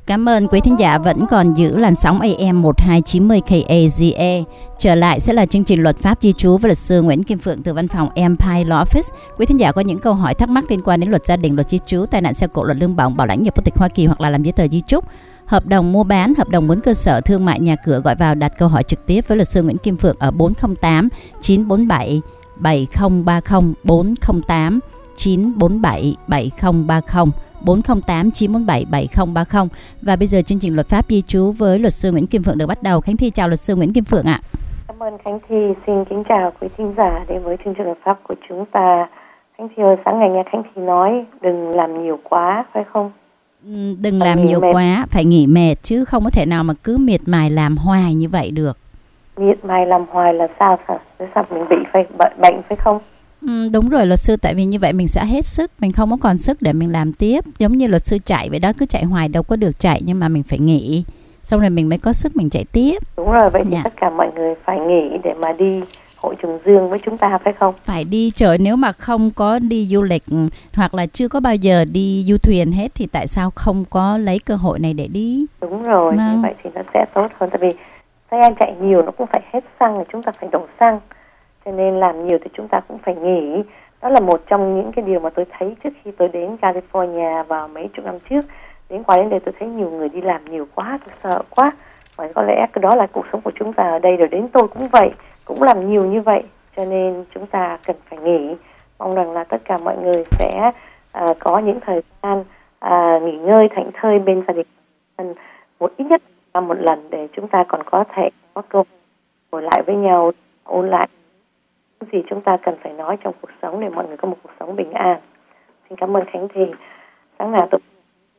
Cảm ơn quý thính giả vẫn còn giữ làn sóng AM 1290 KAZE. Trở lại sẽ là chương trình Luật pháp di trú với luật sư Nguyễn Kim Phượng từ văn phòng Empire Law Office. Quý thính giả có những câu hỏi thắc mắc liên quan đến luật gia đình, luật di trú, tai nạn xe cộ, luật lương bổng, bảo lãnh nhập quốc tịch Hoa Kỳ hoặc là làm giấy tờ di trúc, hợp đồng mua bán, hợp đồng muốn cơ sở thương mại nhà cửa, gọi vào đặt câu hỏi trực tiếp với luật sư Nguyễn Kim Phượng ở 408 947 7030 408 947 7030 408 947 7030. Và bây giờ chương trình Luật pháp di trú với luật sư Nguyễn Kim Phượng được bắt đầu. Khánh Thi chào luật sư Nguyễn Kim Phượng ạ. Cảm ơn Khánh Thi, xin kính chào quý thính giả đến với chương trình Luật pháp của chúng ta. Khánh Thi ơi, sáng ngày nghe Khánh Thi nói đừng làm nhiều quá, phải không? Đừng làm nhiều quá, phải nghỉ mệt chứ không có thể nào mà cứ miệt mài làm hoài như vậy được. Miệt mài làm hoài là sao mình bị bệnh phải không? Đúng rồi luật sư, tại vì như vậy mình sẽ hết sức, mình không có còn sức để mình làm tiếp. Giống như luật sư chạy vậy đó, cứ chạy hoài đâu có được chạy, nhưng mà mình phải nghỉ, xong rồi mình mới có sức mình chạy tiếp. Đúng rồi, vậy thì tất cả mọi người phải nghỉ để mà đi hội trùng dương với chúng ta phải không? Phải đi, trời, nếu mà không có đi du lịch hoặc là chưa có bao giờ đi du thuyền hết thì tại sao không có lấy cơ hội này để đi? Đúng rồi, như vậy thì nó sẽ tốt hơn, tại vì xe anh chạy nhiều nó cũng phải hết xăng, thì chúng ta phải đổ xăng. Cho nên làm nhiều thì chúng ta cũng phải nghỉ. Đó là một trong những cái điều mà tôi thấy trước khi tôi đến California vào mấy chục năm trước. Đến qua đến đây tôi thấy nhiều người đi làm nhiều quá, tôi sợ quá. Và có lẽ cái đó là cuộc sống của chúng ta ở đây, rồi đến tôi cũng vậy, cũng làm nhiều như vậy. Cho nên chúng ta cần phải nghỉ. Mong rằng là tất cả mọi người sẽ có những thời gian nghỉ ngơi thảnh thơi bên gia đình, ít nhất là một lần, để chúng ta còn có thể có cơ hội ngồi lại với nhau, ôn lại gì chúng ta cần phải nói trong cuộc sống để mọi người có một cuộc sống bình an. Xin cảm ơn Khánh Thi. Sáng nào tôi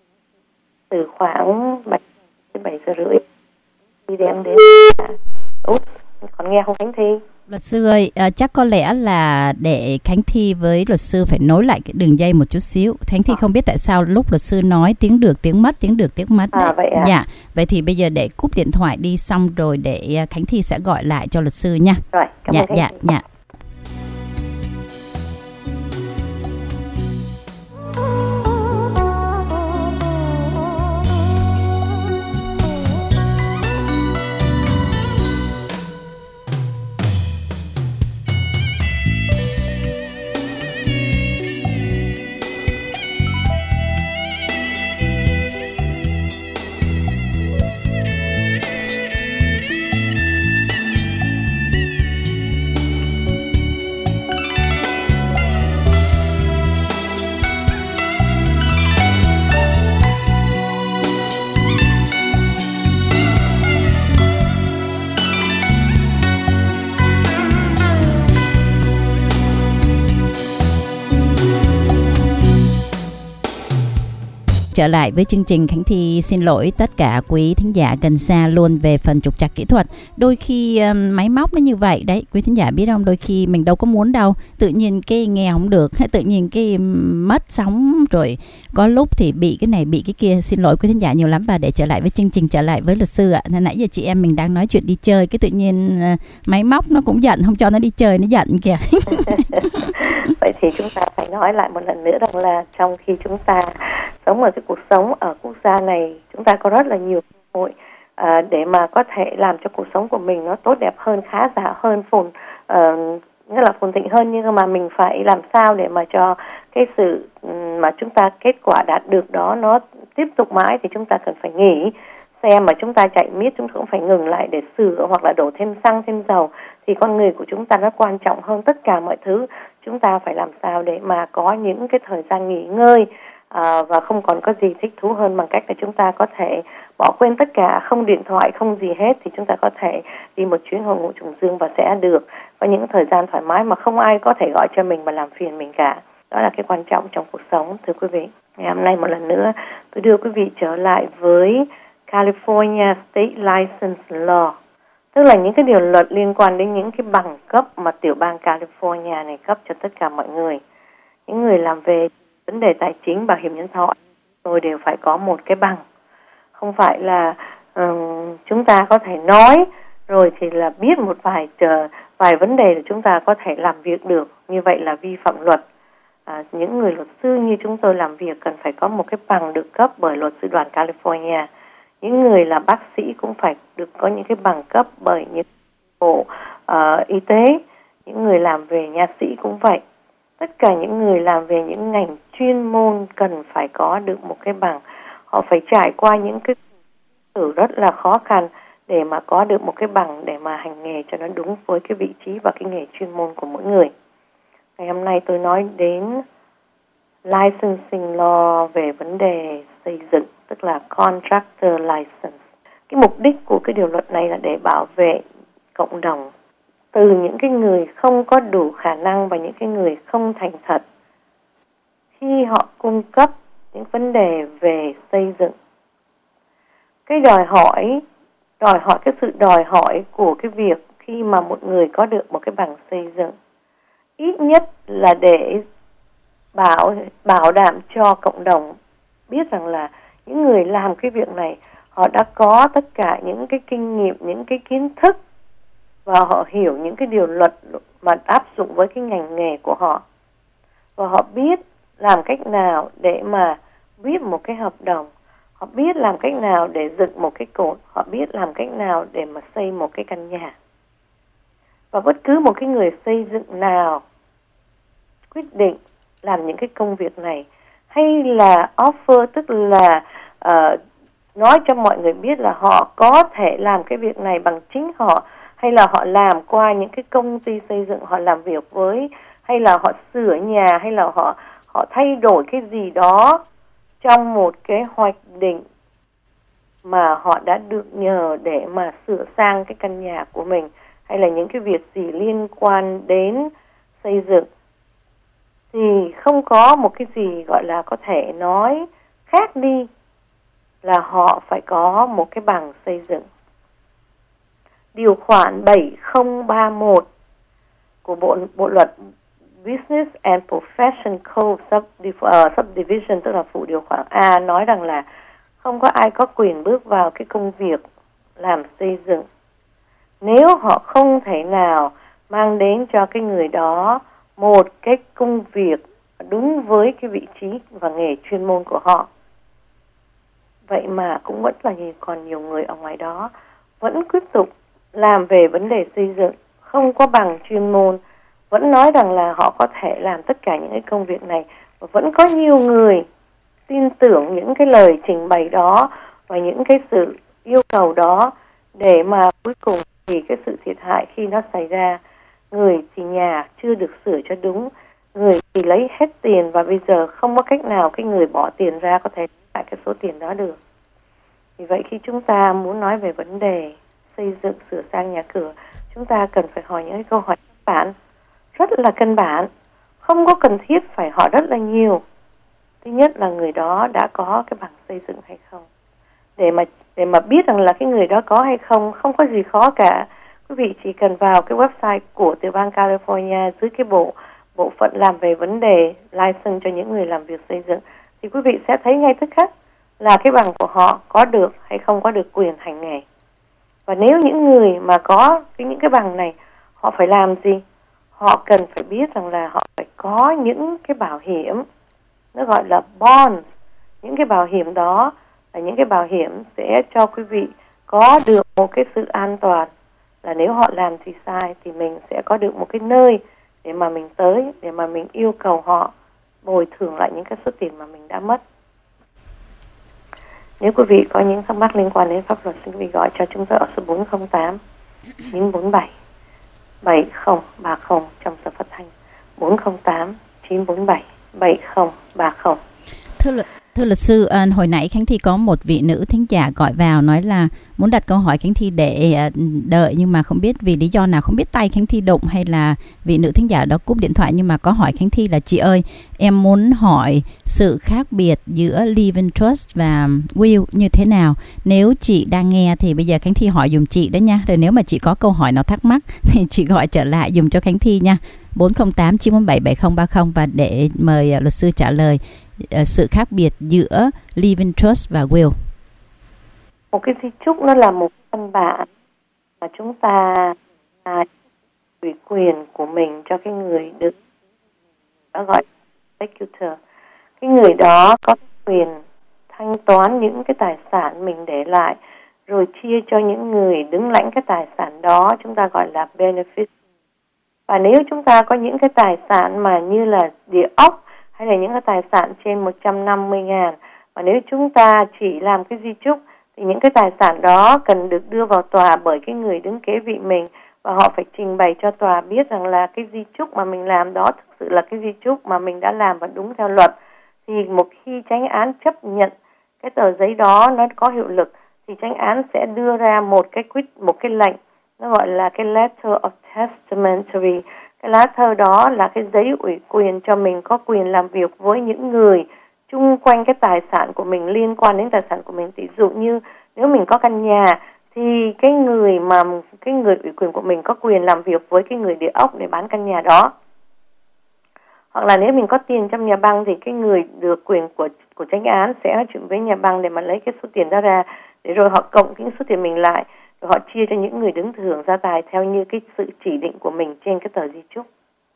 từ khoảng 7 giờ rưỡi đi đem đến còn nghe không Khánh Thi? Luật sư ơi, chắc có lẽ là để Khánh Thi với luật sư phải nối lại cái đường dây một chút xíu. Khánh Thi không biết tại sao lúc luật sư nói tiếng được tiếng mất, tiếng được tiếng mất. Vậy à? Dạ, vậy thì bây giờ để cúp điện thoại đi xong rồi để Khánh Thi sẽ gọi lại cho luật sư nha. Rồi, cảm ơn Khánh Thi. Dạ. Trở lại với chương trình, Khánh Thi xin lỗi tất cả quý thính giả gần xa luôn về phần trục trặc kỹ thuật. Đôi khi máy móc nó như vậy đấy, quý thính giả biết không, đôi khi mình đâu có muốn đâu, tự nhiên cái nghe không được, hay tự nhiên cái mất sóng, rồi có lúc thì bị cái này bị cái kia. Xin lỗi quý thính giả nhiều lắm. Và để trở lại với chương trình, trở lại với luật sư ạ. Nãy giờ chị em mình đang nói chuyện đi chơi, cái tự nhiên máy móc nó cũng giận, không cho nó đi chơi, nó giận kìa. Vậy thì chúng ta phải nói lại một lần nữa rằng là trong khi chúng ta sống ở cái cuộc sống ở quốc gia này, chúng ta có rất là nhiều cơ hội để mà có thể làm cho cuộc sống của mình nó tốt đẹp hơn, khá giả hơn, nghĩa là phồn thịnh hơn. Nhưng mà mình phải làm sao để mà cho cái sự mà chúng ta kết quả đạt được đó nó tiếp tục mãi, thì chúng ta cần phải nghỉ. Xe mà chúng ta chạy miết chúng ta cũng phải ngừng lại để sửa hoặc là đổ thêm xăng thêm dầu. Thì con người của chúng ta nó quan trọng hơn tất cả mọi thứ. Chúng ta phải làm sao để mà có những cái thời gian nghỉ ngơi và không còn có gì thích thú hơn bằng cách là chúng ta có thể bỏ quên tất cả, không điện thoại, không gì hết, thì chúng ta có thể đi một chuyến hội ngộ trùng dương và sẽ được có những thời gian thoải mái mà không ai có thể gọi cho mình và làm phiền mình cả. Đó là cái quan trọng trong cuộc sống, thưa quý vị. Ngày hôm nay một lần nữa tôi đưa quý vị trở lại với California State License Law, tức là những cái điều luật liên quan đến những cái bằng cấp mà tiểu bang California này cấp cho tất cả mọi người. Những người làm về vấn đề tài chính, bảo hiểm nhân thọ rồi đều phải có một cái bằng. Không phải là chúng ta có thể nói rồi thì là biết một vài vấn đề là chúng ta có thể làm việc được. Như vậy là vi phạm luật. Những người luật sư như chúng tôi làm việc cần phải có một cái bằng được cấp bởi luật sư đoàn California. những người làm bác sĩ cũng phải được có những cái bằng cấp bởi những bộ y tế, những người làm về nha sĩ cũng vậy. Tất cả những người làm về những ngành chuyên môn cần phải có được một cái bằng. Họ phải trải qua những cái sự rất là khó khăn để mà có được một cái bằng để mà hành nghề cho nó đúng với cái vị trí và cái nghề chuyên môn của mỗi người. Ngày hôm nay tôi nói đến licensing law về vấn đề xây dựng, tức là contractor license. Cái mục đích của cái điều luật này là để bảo vệ cộng đồng từ những cái người không có đủ khả năng và những cái người không thành thật khi họ cung cấp những vấn đề về xây dựng. Cái đòi hỏi cái sự đòi hỏi của cái việc khi mà một người có được một cái bằng xây dựng, ít nhất là để bảo đảm cho cộng đồng biết rằng là những người làm cái việc này họ đã có tất cả những cái kinh nghiệm, những cái kiến thức và họ hiểu những cái điều luật mà áp dụng với cái ngành nghề của họ, và họ biết làm cách nào để mà viết một cái hợp đồng, họ biết làm cách nào để dựng một cái cột, họ biết làm cách nào để mà xây một cái căn nhà. Và bất cứ một cái người xây dựng nào quyết định làm những cái công việc này, hay là offer, tức là nói cho mọi người biết là họ có thể làm cái việc này bằng chính họ, hay là họ làm qua những cái công ty xây dựng họ làm việc với, hay là họ sửa nhà, hay là họ thay đổi cái gì đó trong một cái hoạch định mà họ đã được nhờ để mà sửa sang cái căn nhà của mình, hay là những cái việc gì liên quan đến xây dựng, thì không có một cái gì gọi là có thể nói khác đi là họ phải có một cái bằng xây dựng. Điều khoản 7031 của Bộ luật Business and Profession Code Subdivision, tức là phụ điều khoản A, nói rằng là không có ai có quyền bước vào cái công việc làm xây dựng nếu họ không thể nào mang đến cho cái người đó một cái công việc đúng với cái vị trí và nghề chuyên môn của họ. Vậy mà cũng vẫn là còn nhiều người ở ngoài đó vẫn tiếp tục làm về vấn đề xây dựng, không có bằng chuyên môn, vẫn nói rằng là họ có thể làm tất cả những cái công việc này, và vẫn có nhiều người tin tưởng những cái lời trình bày đó và những cái sự yêu cầu đó, để mà cuối cùng thì cái sự thiệt hại khi nó xảy ra, người thì nhà chưa được sửa cho đúng, người thì lấy hết tiền và bây giờ không có cách nào cái người bỏ tiền ra có thể lại cái số tiền đó được. Vì vậy khi chúng ta muốn nói về vấn đề xây dựng, sửa sang nhà cửa, chúng ta cần phải hỏi những cái câu hỏi căn bản, rất là căn bản, không có cần thiết phải hỏi rất là nhiều. Thứ nhất là người đó đã có cái bằng xây dựng hay không. Để mà biết rằng là cái người đó có hay không, không có gì khó cả. Quý vị chỉ cần vào cái website của tiểu bang California dưới cái bộ phận làm về vấn đề license cho những người làm việc xây dựng, thì quý vị sẽ thấy ngay tức khắc là cái bằng của họ có được hay không có được quyền hành nghề. Và nếu những người mà có những cái bằng này, họ phải làm gì? Họ cần phải biết rằng là họ phải có những cái bảo hiểm, nó gọi là bond. Những cái bảo hiểm đó là những cái bảo hiểm sẽ cho quý vị có được một cái sự an toàn, là nếu họ làm gì sai thì mình sẽ có được một cái nơi để mà mình tới, để mà mình yêu cầu họ bồi thường lại những cái số tiền mà mình đã mất. Nếu quý vị có những thắc mắc liên quan đến pháp luật, xin quý vị gọi cho chúng tôi ở số 408 947 7030 trong giờ phát thanh 408 947 7030. Thưa luật sư, hồi nãy Khánh Thi có một vị nữ thính giả gọi vào nói là muốn đặt câu hỏi Khánh Thi để đợi, nhưng mà không biết vì lý do nào, không biết tay Khánh Thi đụng hay là vị nữ thính giả đó cúp điện thoại, nhưng mà có hỏi Khánh Thi là: chị ơi, em muốn hỏi sự khác biệt giữa Living Trust và Will như thế nào. Nếu chị đang nghe thì bây giờ Khánh Thi hỏi dùm chị đó nha. Rồi nếu mà chị có câu hỏi nào thắc mắc thì chị gọi trở lại dùm cho Khánh Thi nha. 408 947 7030 và để mời luật sư trả lời sự khác biệt giữa Living Trust và Will. Một cái di chúc nó là một văn bản mà chúng ta ủy quyền của mình cho cái người được đó gọi executor. Cái người đó có quyền thanh toán những cái tài sản mình để lại, rồi chia cho những người đứng lãnh cái tài sản đó, chúng ta gọi là benefit. Và nếu chúng ta có những cái tài sản mà như là địa ốc hay là những cái tài sản trên 150.000, và nếu chúng ta chỉ làm cái di chúc thì những cái tài sản đó cần được đưa vào tòa bởi cái người đứng kế vị mình, và họ phải trình bày cho tòa biết rằng là cái di chúc mà mình làm đó thực sự là cái di chúc mà mình đã làm và đúng theo luật. Thì một khi chánh án chấp nhận cái tờ giấy đó nó có hiệu lực thì chánh án sẽ đưa ra một cái lệnh, nó gọi là cái letter of testamentary. Cái lá thơ đó là cái giấy ủy quyền cho mình có quyền làm việc với những người chung quanh cái tài sản của mình, liên quan đến tài sản của mình. Ví dụ như nếu mình có căn nhà thì cái người ủy quyền của mình có quyền làm việc với cái người địa ốc để bán căn nhà đó. Hoặc là nếu mình có tiền trong nhà băng thì cái người được quyền của chánh án sẽ nói chuyện với nhà băng để mà lấy cái số tiền đó ra, để rồi họ cộng cái số tiền mình lại, rồi họ chia cho những người đứng thưởng gia tài theo như cái sự chỉ định của mình trên cái tờ di chúc.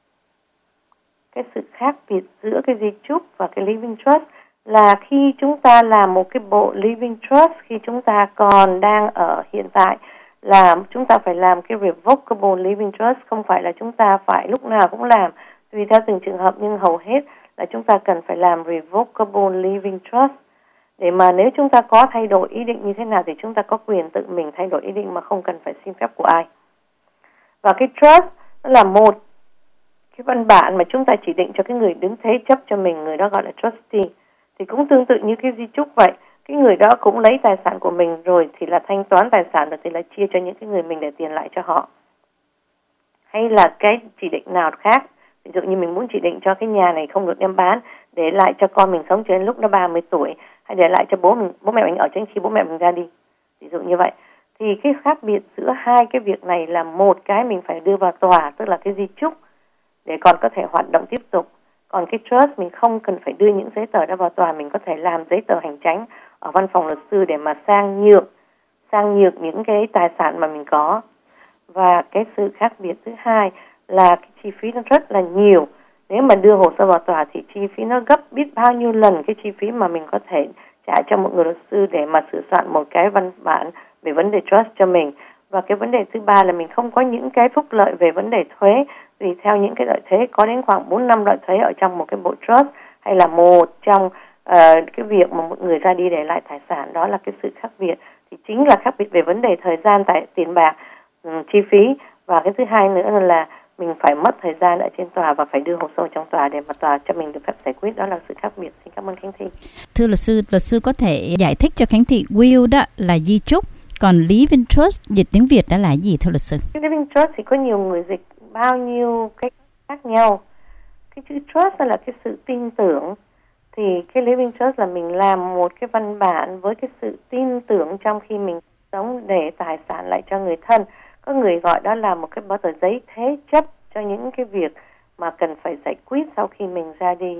Cái sự khác biệt giữa cái di chúc và cái living trust là khi chúng ta làm một cái bộ living trust, khi chúng ta còn đang ở hiện tại, là chúng ta phải làm cái revocable living trust, không phải là chúng ta phải lúc nào cũng làm, tùy theo từng trường hợp, nhưng hầu hết là chúng ta cần phải làm revocable living trust. Để mà nếu chúng ta có thay đổi ý định như thế nào thì chúng ta có quyền tự mình thay đổi ý định mà không cần phải xin phép của ai. Và cái trust là một cái văn bản mà chúng ta chỉ định cho cái người đứng thế chấp cho mình, người đó gọi là trustee. Thì cũng tương tự như cái di chúc vậy, cái người đó cũng lấy tài sản của mình rồi thì là thanh toán tài sản, rồi thì là chia cho những cái người mình để tiền lại cho họ. Hay là cái chỉ định nào khác, ví dụ như mình muốn chỉ định cho cái nhà này không được đem bán, để lại cho con mình sống cho đến lúc nó 30 tuổi, hay để lại cho bố mẹ mình ở trên khi bố mẹ mình ra đi, ví dụ như vậy. Thì cái khác biệt giữa hai cái việc này là một cái mình phải đưa vào tòa, tức là cái di chúc, để còn có thể hoạt động tiếp tục. Còn cái trust mình không cần phải đưa những giấy tờ đó vào tòa, mình có thể làm giấy tờ hành chánh ở văn phòng luật sư để mà sang nhượng những cái tài sản mà mình có. Và cái sự khác biệt thứ hai là cái chi phí nó rất là nhiều. Nếu mà đưa hồ sơ vào tòa thì chi phí nó gấp biết bao nhiêu lần cái chi phí mà mình có thể trả cho một người luật sư để mà sửa soạn một cái văn bản về vấn đề trust cho mình. Và cái vấn đề thứ ba là mình không có những cái phúc lợi về vấn đề thuế, vì theo những cái lợi thuế có đến khoảng 4-5 lợi thuế ở trong một cái bộ trust, hay là một trong cái việc mà một người ra đi để lại tài sản. Đó là cái sự khác biệt. Thì chính là khác biệt về vấn đề thời gian, tiền bạc, chi phí. Và cái thứ hai nữa là mình phải mất thời gian ở trên tòa và phải đưa hồ sơ trong tòa để mà tòa cho mình được phép giải quyết. Đó là sự khác biệt. Xin cảm ơn Khánh Thị. Thưa luật sư có thể giải thích cho Khánh Thị will đó là di chúc, còn living trust dịch tiếng Việt đó là gì thưa luật sư? Cái living trust thì có nhiều người dịch bao nhiêu cách khác nhau. Cái chữ trust là cái sự tin tưởng, thì cái living trust là mình làm một cái văn bản với cái sự tin tưởng trong khi mình sống để tài sản lại cho người thân. Có người gọi đó là một cái tờ giấy thế chấp cho những cái việc mà cần phải giải quyết sau khi mình ra đi.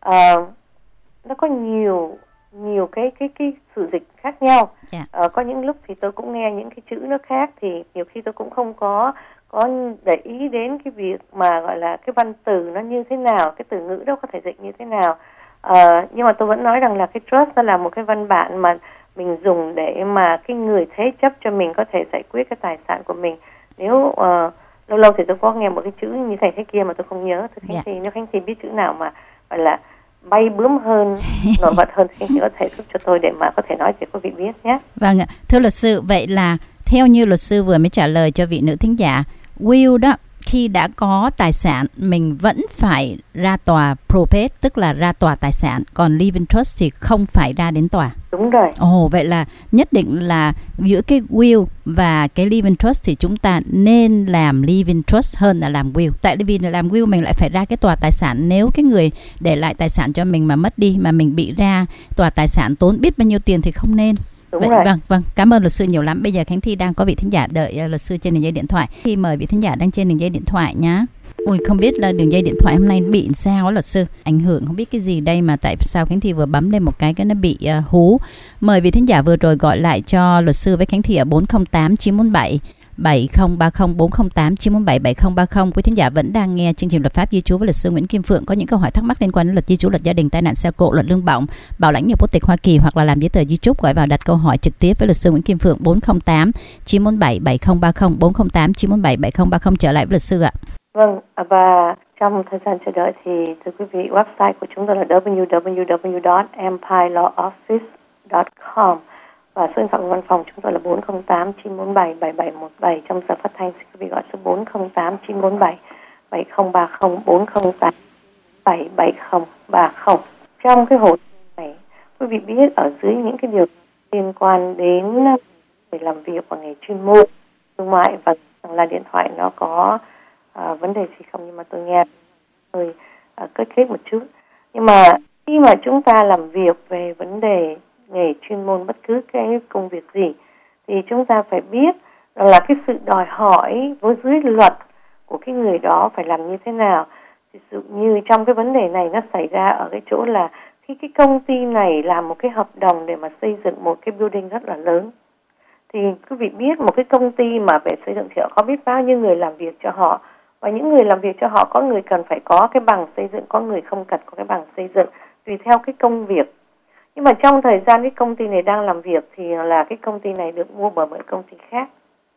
Nó có nhiều cái sự dịch khác nhau. Có những lúc thì tôi cũng nghe những cái chữ nó khác, thì nhiều khi tôi cũng không có để ý đến cái việc mà gọi là cái văn từ nó như thế nào, cái từ ngữ đó có thể dịch như thế nào. Nhưng mà tôi vẫn nói rằng là cái trust đó là một cái văn bản mà mình dùng để mà cái người thế chấp cho mình có thể giải quyết cái tài sản của mình. Nếu lâu lâu thì tôi có nghe một cái chữ như thế kia mà tôi không nhớ. Thưa Khánh Thị, nếu Khánh Thị biết chữ nào mà gọi là bay bướm hơn, nổi bật hơn thì Khánh Thị có thể giúp cho tôi để mà có thể nói cho quý vị biết nhé. Vâng ạ. Thưa luật sư, vậy là theo như luật sư vừa mới trả lời cho vị nữ thính giả, will đó, khi đã có tài sản mình vẫn phải ra tòa probate, tức là ra tòa tài sản, còn living trust thì không phải ra đến tòa. Đúng rồi. Vậy là nhất định là giữa cái will và cái living trust thì chúng ta nên làm living trust hơn là làm will. Tại vì làm will mình lại phải ra cái tòa tài sản, nếu cái người để lại tài sản cho mình mà mất đi, mà mình bị ra tòa tài sản tốn biết bao nhiêu tiền thì không nên. Đúng rồi. Vâng, cảm ơn luật sư nhiều lắm. Bây giờ Khánh Thi đang có vị thính giả đợi luật sư trên đường dây điện thoại. Thì mời vị thính giả đang trên đường dây điện thoại nhá. Ôi, không biết là đường dây điện thoại hôm nay bị sao luật sư, ảnh hưởng không biết cái gì đây mà tại sao Khánh Thi vừa bấm lên một cái nó bị hú. Mời vị thính giả vừa rồi gọi lại cho luật sư với Khánh Thi ở 408 947 7030 408 947 7030. Quý thính giả vẫn đang nghe chương trình Luật pháp di trú với luật sư Nguyễn Kim Phượng. Có những câu hỏi thắc mắc liên quan đến luật di trú, luật gia đình, tai nạn xe cộ, luật lương bổng, bảo lãnh nhập quốc tịch Hoa Kỳ hoặc là làm giấy tờ di trúc, gọi vào đặt câu hỏi trực tiếp với luật sư Nguyễn Kim Phượng 408 947 7030 408 947 7030. Trở lại với luật sư ạ. Vâng, và trong thời gian chờ đợi thì thưa quý vị, website của chúng tôi là www.empirelawoffice.com và số điện thoại của văn phòng chúng tôi là 408 947 7717. Trong giờ phát thanh, xin quý vị gọi số 408 947 7030 408 77030. Trong cái hồ này, quý vị biết ở dưới những cái điều liên quan đến người làm việc và nghề chuyên môn, thương mại và là điện thoại nó có vấn đề gì không, nhưng mà tôi nghe hơi kết kết một chút. Nhưng mà khi mà chúng ta làm việc về vấn đề nghề chuyên môn, bất cứ cái công việc gì, thì chúng ta phải biết là cái sự đòi hỏi với dưới luật của cái người đó phải làm như thế nào. Ví dụ như trong cái vấn đề này nó xảy ra ở cái chỗ là khi cái công ty này làm một cái hợp đồng để mà xây dựng một cái building rất là lớn, thì quý vị biết một cái công ty mà về xây dựng thì họ có biết bao nhiêu người làm việc cho họ, và những người làm việc cho họ có người cần phải có cái bằng xây dựng, có người không cần có cái bằng xây dựng, tùy theo cái công việc. Nhưng mà trong thời gian cái công ty này đang làm việc thì là cái công ty này được mua bởi một công ty khác.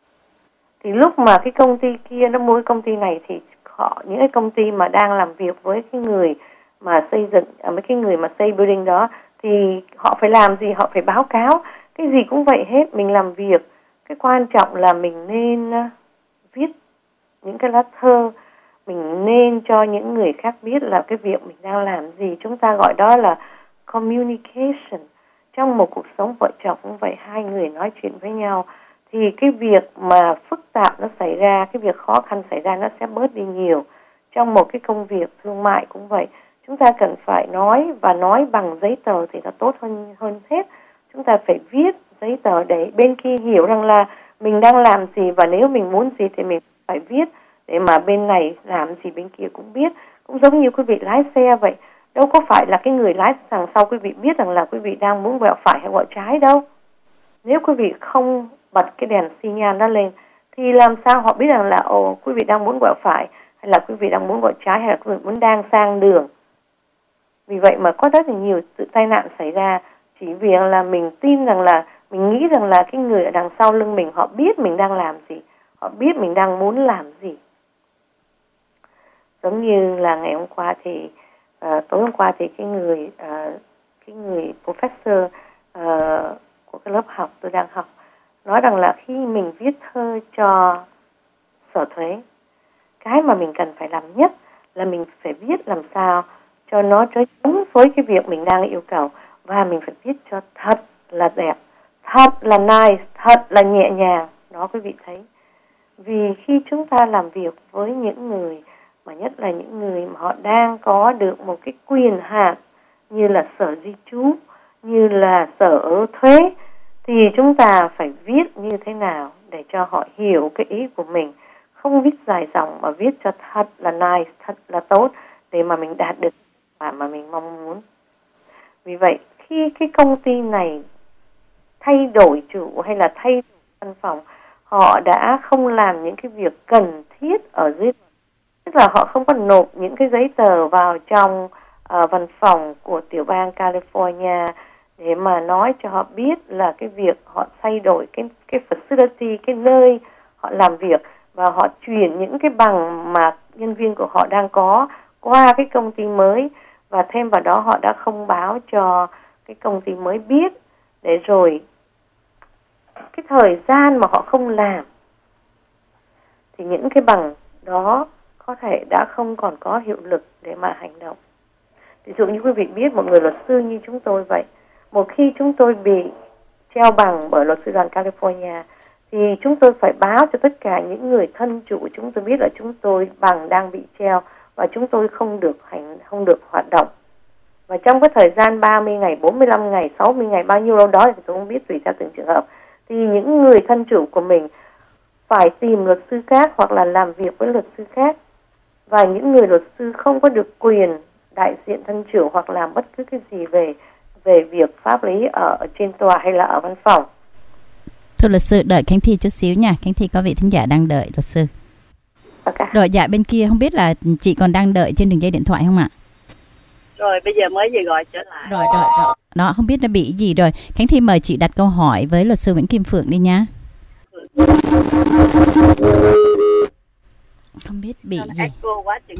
Thì lúc mà cái công ty kia nó mua cái công ty này thì những cái công ty mà đang làm việc với cái người mà xây dựng, mấy cái người mà xây building đó, thì họ phải làm gì? Họ phải báo cáo. Cái gì cũng vậy hết, mình làm việc. Cái quan trọng là mình nên viết những cái lá thơ, mình nên cho những người khác biết là cái việc mình đang làm gì. Chúng ta gọi đó là communication. Trong một cuộc sống vợ chồng cũng vậy, hai người nói chuyện với nhau thì cái việc mà phức tạp nó xảy ra, cái việc khó khăn xảy ra nó sẽ bớt đi nhiều. Trong một cái công việc thương mại cũng vậy, chúng ta cần phải nói và nói bằng giấy tờ thì nó tốt hơn hết. Chúng ta phải viết giấy tờ để bên kia hiểu rằng là mình đang làm gì, và nếu mình muốn gì thì mình phải viết để mà bên này làm gì bên kia cũng biết. Cũng giống như quý vị lái xe vậy, đâu có phải là cái người lái đằng sau quý vị biết rằng là quý vị đang muốn quẹo phải hay quẹo trái đâu. Nếu quý vị không bật cái đèn xi nhan đó lên thì làm sao họ biết rằng là quý vị đang muốn quẹo phải hay là quý vị đang muốn quẹo trái hay là quý vị muốn đang sang đường. Vì vậy mà có rất là nhiều sự tai nạn xảy ra chỉ vì là mình tin rằng là mình nghĩ rằng là cái người ở đằng sau lưng mình họ biết mình đang làm gì, họ biết mình đang muốn làm gì. Giống như là ngày hôm qua thì tối hôm qua thì cái người professor của cái lớp học tôi đang học nói rằng là khi mình viết thơ cho sở thuế, cái mà mình cần phải làm nhất là mình phải viết làm sao cho nó đúng với cái việc mình đang yêu cầu, và mình phải viết cho thật là đẹp, thật là nice, thật là nhẹ nhàng. Đó quý vị thấy. Vì khi chúng ta làm việc với những người, mà nhất là những người mà họ đang có được một cái quyền hạn như là sở di trú, như là sở thuế, thì chúng ta phải viết như thế nào để cho họ hiểu cái ý của mình. Không viết dài dòng mà viết cho thật là nice, thật là tốt để mà mình đạt được mà mình mong muốn. Vì vậy, khi cái công ty này thay đổi chủ hay là thay đổi văn phòng, họ đã không làm những cái việc cần thiết ở dưới, tức là họ không có nộp những cái giấy tờ vào trong văn phòng của tiểu bang California để mà nói cho họ biết là cái việc họ thay đổi cái facility, cái nơi họ làm việc, và họ chuyển những cái bằng mà nhân viên của họ đang có qua cái công ty mới, và thêm vào đó họ đã không báo cho cái công ty mới biết, để rồi cái thời gian mà họ không làm thì những cái bằng đó có thể đã không còn có hiệu lực để mà hành động. Ví dụ như quý vị biết, một người luật sư như chúng tôi vậy, một khi chúng tôi bị treo bằng bởi luật sư đoàn California thì chúng tôi phải báo cho tất cả những người thân chủ của chúng tôi biết là chúng tôi bằng đang bị treo và chúng tôi không được hoạt động. Và trong cái thời gian 30 ngày, 45 ngày, 60 ngày, bao nhiêu lâu đó thì tôi không biết, tùy theo từng trường hợp, thì những người thân chủ của mình phải tìm luật sư khác hoặc là làm việc với luật sư khác. Và những người luật sư không có được quyền đại diện thân chủ hoặc làm bất cứ cái gì về việc pháp lý ở trên tòa hay là ở văn phòng. Thưa luật sư, đợi Khánh Thi chút xíu nha. Khánh Thi có vị thính giả đang đợi luật sư. Okay. Rồi, dạ bên kia không biết là chị còn đang đợi trên đường dây điện thoại không ạ? Rồi bây giờ mới vừa gọi trở lại. Rồi. Đó, không biết nó bị gì rồi. Khánh Thi mời chị đặt câu hỏi với luật sư Nguyễn Kim Phượng đi nhá. Không biết bị gì. Quá chừng.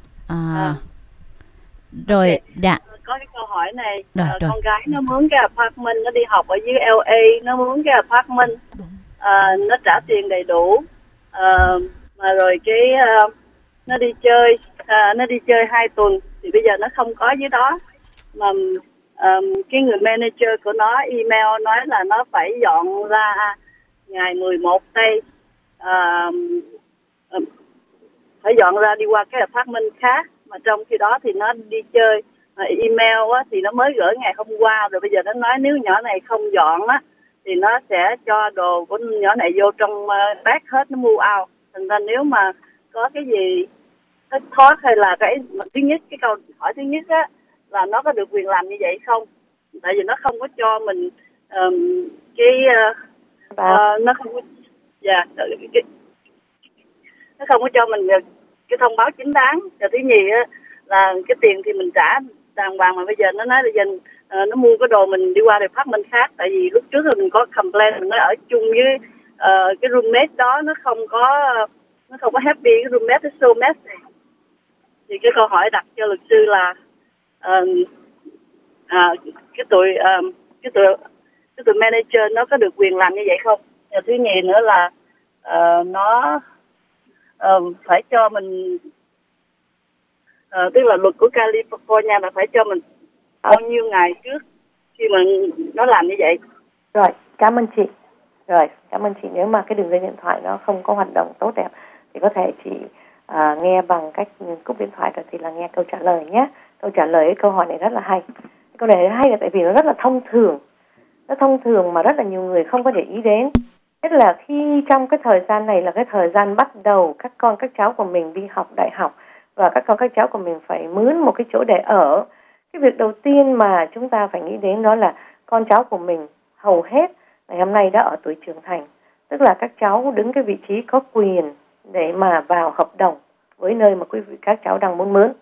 Rồi, okay. dạ. Có cái câu hỏi này. Rồi. Con gái nó mướn cái apartment, nó đi học ở dưới LA, nó mướn cái apartment, nó trả tiền đầy đủ, mà rồi cái nó đi chơi 2 tuần thì bây giờ nó không có dưới đó, mà cái người manager của nó email nói là nó phải dọn ra ngày 11 tây, phải dọn ra đi qua cái apartment khác, mà trong khi đó thì nó đi chơi. Email á, thì nó mới gửi ngày hôm qua rồi, bây giờ nó nói nếu nhỏ này không dọn á thì nó sẽ cho đồ của nhỏ này vô trong bag hết, nó move out. Thành ra nếu mà có cái gì thất thoát hay là cái thứ nhất, cái câu hỏi thứ nhất á là nó có được quyền làm như vậy không? Tại vì nó không có cho mình nó không có nó không có cho mình cái thông báo chính đáng. Rồi thứ nhì á là cái tiền thì mình trả đàng hoàng, mà bây giờ nó nói là dành nó mua cái đồ mình đi qua department khác. Tại vì lúc trước là mình có complain, mình nói ở chung với cái roommate đó nó không có happy, cái roommate nó so messy. Thì cái câu hỏi đặt cho luật sư là cái tụi manager nó có được quyền làm như vậy không? Và thứ nhì nữa là nó phải cho mình tức là luật của California là phải cho mình bao nhiêu ngày trước khi mà nó làm như vậy. Rồi, cảm ơn chị. Nếu mà cái đường dây điện thoại nó không có hoạt động tốt đẹp thì có thể chị nghe bằng cách cúp điện thoại rồi thì là nghe câu trả lời nhé. Câu trả lời câu hỏi này rất là hay. Câu này hay là tại vì nó rất là thông thường. Nó thông thường mà rất là nhiều người không có để ý đến. Tức là khi trong cái thời gian này là cái thời gian bắt đầu các cháu của mình đi học đại học, và các cháu của mình phải mướn một cái chỗ để ở. Cái việc đầu tiên mà chúng ta phải nghĩ đến đó là con cháu của mình hầu hết ngày hôm nay đã ở tuổi trưởng thành. Tức là các cháu đứng cái vị trí có quyền để mà vào hợp đồng với nơi mà các cháu đang muốn mướn.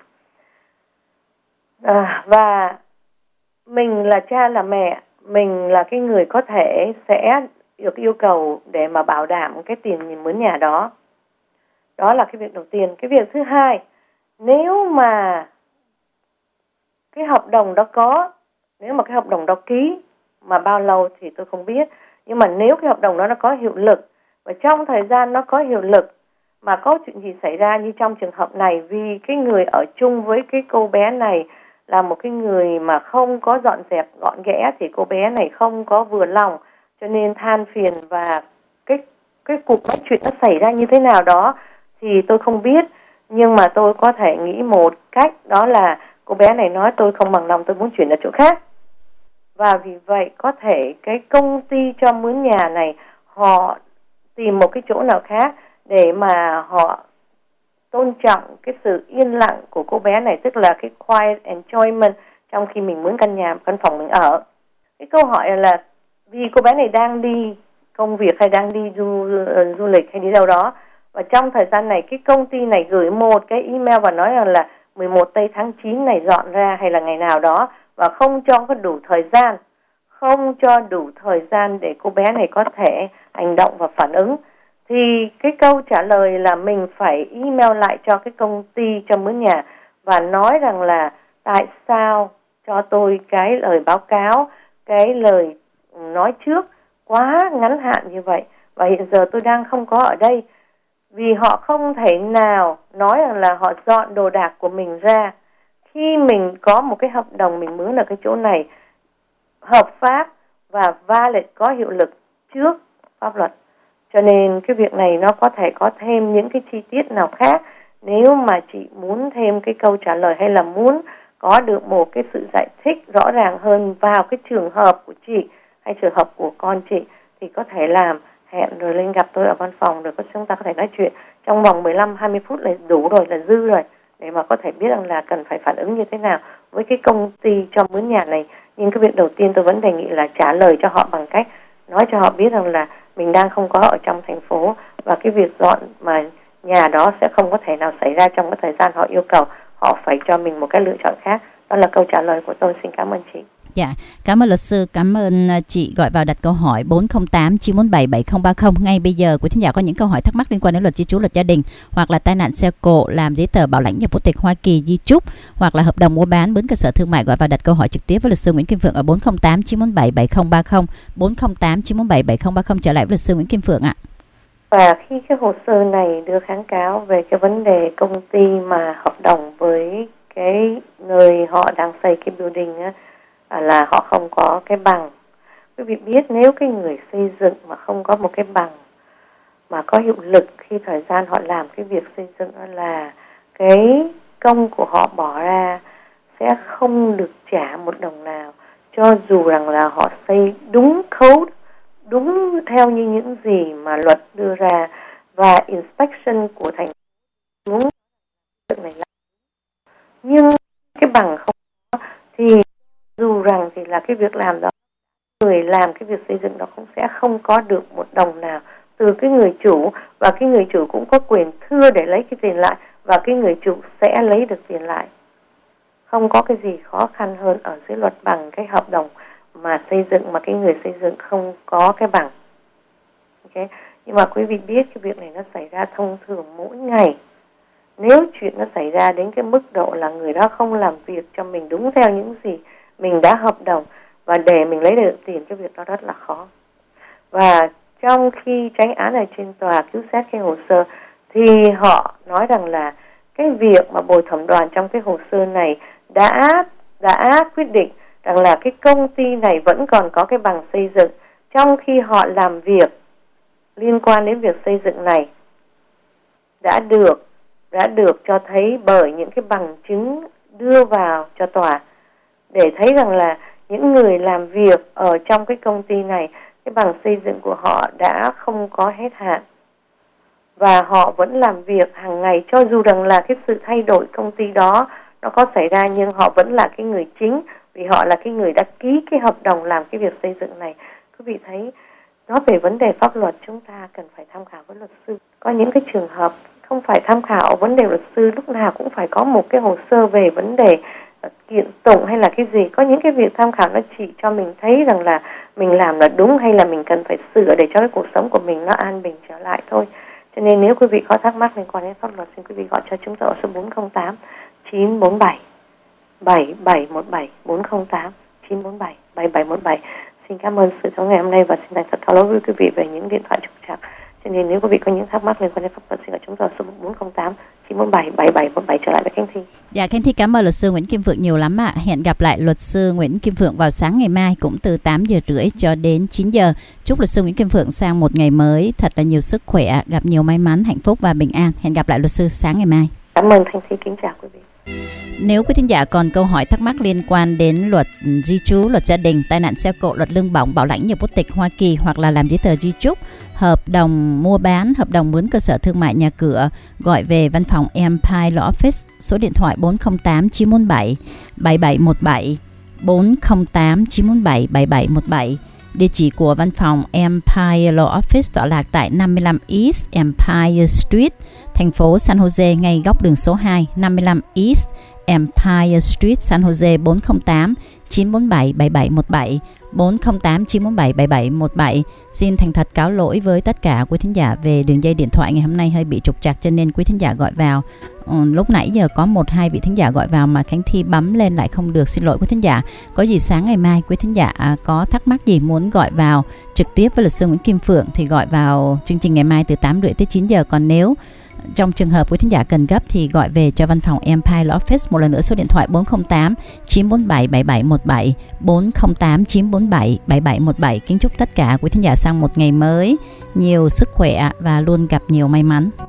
Và mình là cha là mẹ, mình là cái người có thể sẽ được yêu cầu để mà bảo đảm cái tiền mướn nhà đó. Đó là cái việc đầu tiên. Cái việc thứ hai, nếu mà cái hợp đồng đó nếu mà cái hợp đồng đó ký mà bao lâu thì tôi không biết, nhưng mà nếu cái hợp đồng đó nó có hiệu lực và trong thời gian nó có hiệu lực mà có chuyện gì xảy ra như trong trường hợp này, vì cái người ở chung với cái cô bé này là một cái người mà không có dọn dẹp gọn ghẽ, thì cô bé này không có vừa lòng cho nên than phiền, và cái cuộc nói chuyện nó xảy ra như thế nào đó thì tôi không biết. Nhưng mà tôi có thể nghĩ một cách, đó là cô bé này nói tôi không bằng lòng, tôi muốn chuyển ở chỗ khác. Và vì vậy có thể cái công ty cho mướn nhà này họ tìm một cái chỗ nào khác để mà họ tôn trọng cái sự yên lặng của cô bé này, tức là cái quiet enjoyment trong khi mình mướn căn phòng mình ở. Cái câu hỏi là vì cô bé này đang đi công việc hay đang đi du lịch hay đi đâu đó, và trong thời gian này cái công ty này gửi một cái email và nói rằng là 11 tây tháng 9 này dọn ra hay là ngày nào đó, và không cho đủ thời gian để cô bé này có thể hành động và phản ứng, thì cái câu trả lời là mình phải email lại cho cái công ty cho mướn nhà và nói rằng là tại sao cho tôi cái lời báo cáo, cái lời nói trước quá ngắn hạn như vậy, và hiện giờ tôi đang không có ở đây. Vì họ không thể nào nói rằng là họ dọn đồ đạc của mình ra khi mình có một cái hợp đồng mình mướn ở cái chỗ này hợp pháp và valid, có hiệu lực trước pháp luật. Cho nên cái việc này nó có thể có thêm những cái chi tiết nào khác. Nếu mà chị muốn thêm cái câu trả lời hay là muốn có được một cái sự giải thích rõ ràng hơn vào cái trường hợp của chị hay trường hợp của con chị, thì có thể hẹn rồi lên gặp tôi ở văn phòng, rồi chúng ta có thể nói chuyện trong vòng 15-20 phút là đủ rồi, là dư rồi, để mà có thể biết rằng là cần phải phản ứng như thế nào với cái công ty cho mướn nhà này. Nhưng cái việc đầu tiên tôi vẫn đề nghị là trả lời cho họ bằng cách nói cho họ biết rằng là mình đang không có ở trong thành phố, và cái việc dọn mà nhà đó sẽ không có thể nào xảy ra trong cái thời gian họ yêu cầu. Họ phải cho mình một cái lựa chọn khác. Đó là câu trả lời của tôi. Xin cảm ơn chị. Dạ, cảm ơn luật sư, cảm ơn chị gọi vào đặt câu hỏi 408 947 7030. Ngay bây giờ quý thính giả có những câu hỏi thắc mắc liên quan đến luật di trú, luật gia đình, hoặc là tai nạn xe cộ, làm giấy tờ bảo lãnh nhập quốc tịch Hoa Kỳ, di chúc, hoặc là hợp đồng mua bán, mướn cơ sở thương mại, gọi vào đặt câu hỏi trực tiếp với luật sư Nguyễn Kim Phượng ở 408 947 7030, 408 947 7030. Trở lại với luật sư Nguyễn Kim Phượng ạ. Và khi cái hồ sơ này đưa kháng cáo về cái vấn đề công ty mà hợp đồng với cái nơi họ đang xây cái building á, là họ không có cái bằng. Quý vị biết nếu cái người xây dựng mà không có một cái bằng mà có hiệu lực khi thời gian họ làm cái việc xây dựng, là cái công của họ bỏ ra sẽ không được trả một đồng nào, cho dù rằng là họ xây đúng code, đúng theo như những gì mà luật đưa ra, và inspection của thành phố này là. Nhưng cái bằng không có thì dù rằng thì là cái việc làm đó, người làm cái việc xây dựng đó cũng sẽ không có được một đồng nào từ cái người chủ, và cái người chủ cũng có quyền thưa để lấy cái tiền lại, và cái người chủ sẽ lấy được tiền lại. Không có cái gì khó khăn hơn ở dưới luật bằng cái hợp đồng mà xây dựng mà cái người xây dựng không có cái bằng. Okay. Nhưng mà quý vị biết cái việc này nó xảy ra thông thường mỗi ngày. Nếu chuyện nó xảy ra đến cái mức độ là người đó không làm việc cho mình đúng theo những gì mình đã hợp đồng, và để mình lấy được tiền, cái việc đó rất là khó. Và trong khi tranh án ở trên tòa cứu xét cái hồ sơ, thì họ nói rằng là cái việc mà bồi thẩm đoàn trong cái hồ sơ này đã quyết định rằng là cái công ty này vẫn còn có cái bằng xây dựng, trong khi họ làm việc liên quan đến việc xây dựng này đã được cho thấy bởi những cái bằng chứng đưa vào cho tòa, để thấy rằng là những người làm việc ở trong cái công ty này, cái bằng xây dựng của họ đã không có hết hạn, và họ vẫn làm việc hàng ngày, cho dù rằng là cái sự thay đổi công ty đó nó có xảy ra, nhưng họ vẫn là cái người chính, vì họ là cái người đã ký cái hợp đồng làm cái việc xây dựng này. Quý vị thấy, nói về vấn đề pháp luật, chúng ta cần phải tham khảo với luật sư. Có những cái trường hợp không phải tham khảo vấn đề luật sư, lúc nào cũng phải có một cái hồ sơ về vấn đề kiện tụng hay là cái gì. Có những cái việc tham khảo nó chỉ cho mình thấy rằng là mình làm là đúng, hay là mình cần phải sửa để cho cái cuộc sống của mình nó an bình trở lại thôi. Cho nên nếu quý vị có thắc mắc liên quan đến pháp luật, xin quý vị gọi cho chúng tôi ở số 408 947 7717, 408 947 7717. Xin cảm ơn sự trong ngày hôm nay, và xin thành thật cáo lỗi với quý vị về những điện thoại trục trặc. Cho nên nếu quý vị có những thắc mắc liên quan đến pháp luật, xin gọi chúng tôi số 408 947 7717. Trở lại với Khánh Thi. Dạ, Khánh Thi cảm ơn luật sư Nguyễn Kim Phượng nhiều lắm ạ. Hẹn gặp lại luật sư Nguyễn Kim Phượng vào sáng ngày mai, cũng từ 8 giờ rưỡi cho đến 9 giờ. Chúc luật sư Nguyễn Kim Phượng sang một ngày mới thật là nhiều sức khỏe, gặp nhiều may mắn, hạnh phúc và bình an. Hẹn gặp lại luật sư sáng ngày mai. Cảm ơn Khánh Thi, kính chào quý vị. Nếu quý thính giả còn câu hỏi thắc mắc liên quan đến luật di trú, luật gia đình, tai nạn xe cộ, luật lương bổng, bảo lãnh nhập quốc tịch Hoa Kỳ, hoặc là làm giấy tờ di chúc, hợp đồng mua bán, hợp đồng mướn cơ sở thương mại, nhà cửa, gọi về văn phòng Empire Law Office, số điện thoại 408 947 7717, 408 947 7717. Địa chỉ của văn phòng Empire Law Office tọa lạc tại 55 East Empire Street, thành phố San Jose, ngay góc đường số 2, 55 East Empire Street, San Jose, 408 947 7717, 408 947 7717. Xin thành thật cáo lỗi với tất cả quý thính giả về đường dây điện thoại ngày hôm nay hơi bị trục trặc, cho nên quý thính giả gọi vào lúc nãy giờ có 1-2 vị thính giả gọi vào mà Khánh Thi bấm lên lại không được, xin lỗi quý thính giả. Có gì sáng ngày mai quý thính giả có thắc mắc gì muốn gọi vào trực tiếp với luật sư Nguyễn Kim Phượng thì gọi vào chương trình ngày mai từ 8 rưỡi tới 9 giờ. Còn nếu trong trường hợp quý thính giả cần gấp thì gọi về cho văn phòng Empire Law Office. Một lần nữa số điện thoại 408 947 7717, 408 947 7717. Kính chúc tất cả quý thính giả sang một ngày mới nhiều sức khỏe và luôn gặp nhiều may mắn.